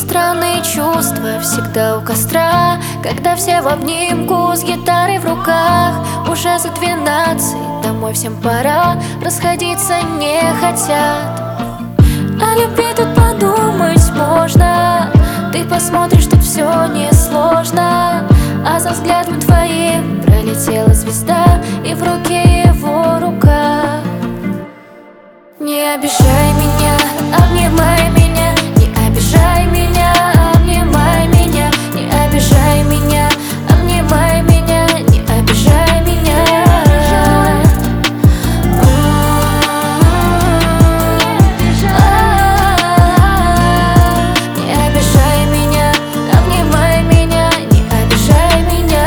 Странные чувства всегда у костра, когда все в обнимку с гитарой в руках. Уже за 12, домой всем пора, расходиться не хотят. О любви тут подумать можно, ты посмотришь, тут все несложно. А за взглядом твоим пролетела звезда, и в руке его рука. Не обижай меня, обнимай меня, не обижай меня, обнимай меня, не обижай меня, обнимай меня, не обижай меня. Не обижай меня, обнимай меня, не обижай меня.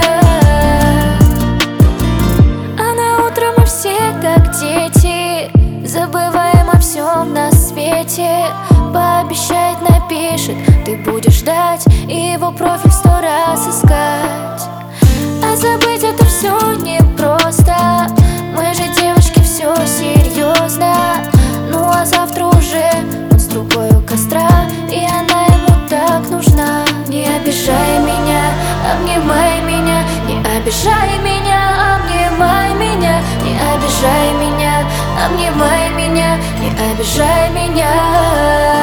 А на утро мы все как дети, забываем о всем на свете. Пообещает, напишет, ты будешь ждать, и его профиль 100 раз искать. А забыть это все непросто, мы же девочки, все серьезно. Ну а завтра уже он с другой у костра, и она ему так нужна. Не обижай меня, обнимай меня, не обижай меня, обнимай меня, не обижай меня, обнимай меня, не обижай меня.